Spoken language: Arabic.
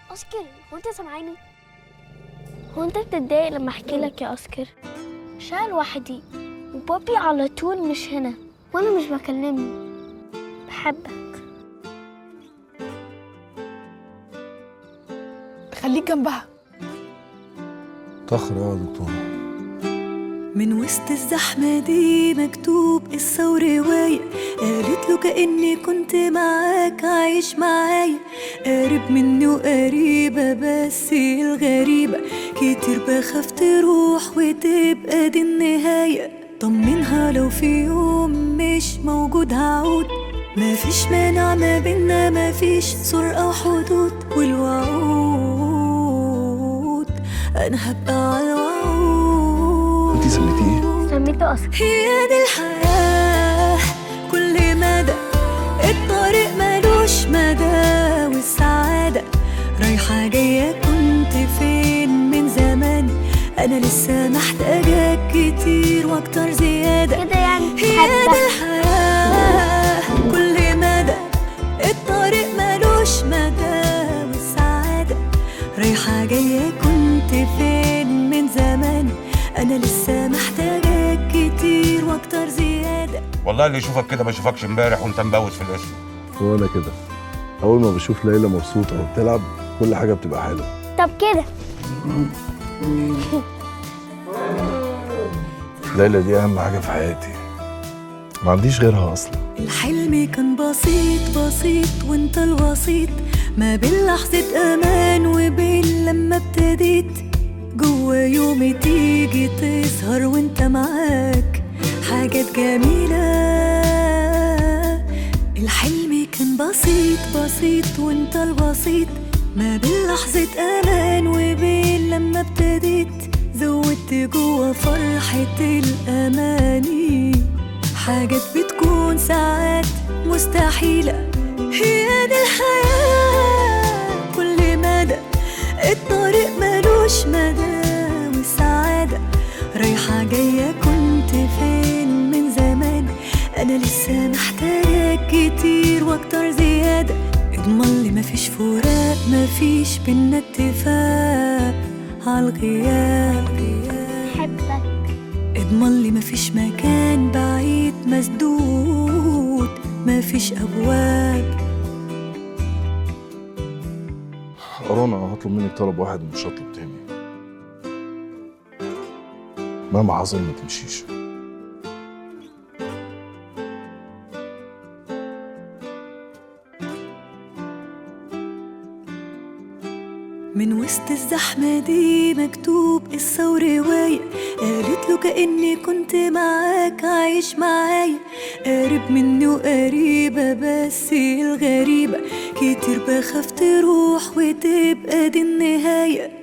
أسكر، هو أنت سامعاني؟ هو أنت بتتضايق لما أحكي لك يا أسكر؟ مش أنا لوحدي، وبابي على طول مش هنا، وأنا مش بكلمني. بحبك. خليك جنبها. تأخر يا دكتور. من وسط الزحمة دي مكتوب قصة ورواية، قالت له كأني كنت معاك عايش معايا، قريب مني وقريبة بس الغريبة كتير بخاف تروح وتبقى دي النهاية. طمنها لو في يوم مش موجود هعود، مفيش مانع ما بينا، مفيش سور أو حدود، والوعود أنا هبقى على الوعود. انتي سميتيه؟ سميته أسكر. هي دي الحياة كل مدى، الطريق ملوش مدى، والسعادة رايحة جاية. كنت فين من زمان؟ أنا لسه محتاجاك كتير وأكتر زيادة. كده يعني هي دي الحياة كل مدى، الطريق ملوش مدى، والسعادة رايحة جاية. كنت فين من زمان؟ أنا لسه محتاجاك كتير وأكتر زيادة. والله اللي يشوفك كده ما يشوفكش امبارح وانت مبوس في القسم. وانا كده اول ما بشوف ليلى مبسوطه وبتلعب كل حاجه بتبقى حلوه. طب كده ليلى دي اهم حاجه في حياتي، ما عنديش غيرها اصلا. الحلم كان بسيط بسيط وانت الوسيط ما بين لحظة أمان وبين لما ابتديت جوا يومي تيجي تظهر وانت معاك حاجات جميلة. الحلم كان بسيط بسيط وانت الوسيط ما بين لحظة أمان وبين لما ابتديت زودت جوا فرحة الأماني حاجات بتكون ساعات مستحيلة. هي دي الحياة كل مدى، الطريق ملوش مدى، والسعادة رايحة جاية. كنت فين من زمان؟ أنا لسه محتاجاك كتير وأكتر زيادة. اضمن لي مفيش فراق، مفيش بينا اتفاق عالغياب. بحبك. اضمن لي مفيش مكان بعيد مسدود، مفيش أبواب. رنا هطلب منك طلب واحد ومش هطلب تاني، مهما حصل ما تمشيش. من وسط الزحمة دي مكتوب قصة ورواية، قالت له كأني كنت معاك عايش معايا، قريب مني وقريبة بس الغريبة كتير بخاف تروح وتبقى دي النهاية.